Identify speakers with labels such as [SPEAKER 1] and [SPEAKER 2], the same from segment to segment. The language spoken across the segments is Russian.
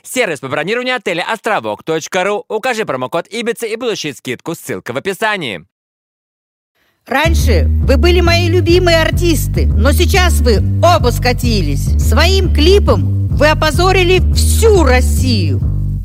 [SPEAKER 1] Сервис по бронированию отеля Островок.ру. Укажи промокод Ибица и получи скидку. Ссылка в описании.
[SPEAKER 2] Раньше вы были мои любимые артисты, но сейчас вы оба скатились. Своим клипом вы опозорили всю Россию.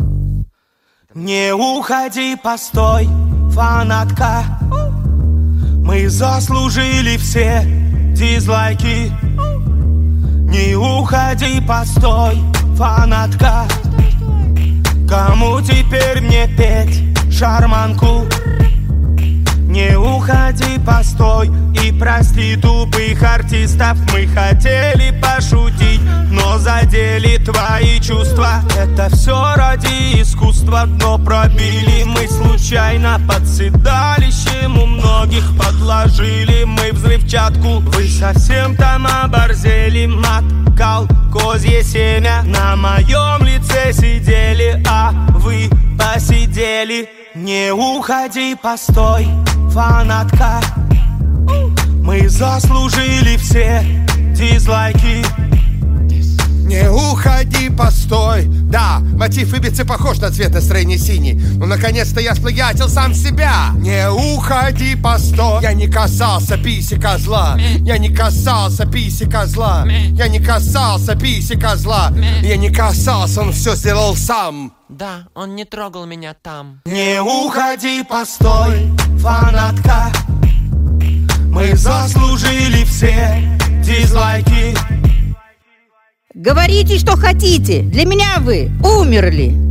[SPEAKER 3] Не уходи, постой, фанатка. Мы заслужили все дизлайки. Не уходи, постой, фанатка. Кому теперь мне петь шарманку? Не уходи, постой и прости тупых артистов. Мы хотели пошутить, но задели твои чувства. Это все ради искусства, но пробили мы случайно под седалищем. У многих подложили мы взрывчатку. Вы совсем там оборзели, маткал козье семя. На моем лице сидели, а вы посидели. Не уходи, постой, фанатка. Мы заслужили все дизлайки.
[SPEAKER 4] Не уходи, постой. Да, мотив Ибицы похож на цвет настроения синий. Но наконец-то я сплагиатил сам себя. Не уходи, постой. Я не касался писи козла. Я не касался писи козла. Я не касался писи козла. Я не касался, он все сделал сам.
[SPEAKER 5] Да, он не трогал меня там.
[SPEAKER 3] Не уходи, постой, фанатка. Мы заслужили все дизлайки.
[SPEAKER 2] Говорите, что хотите. Для меня вы умерли.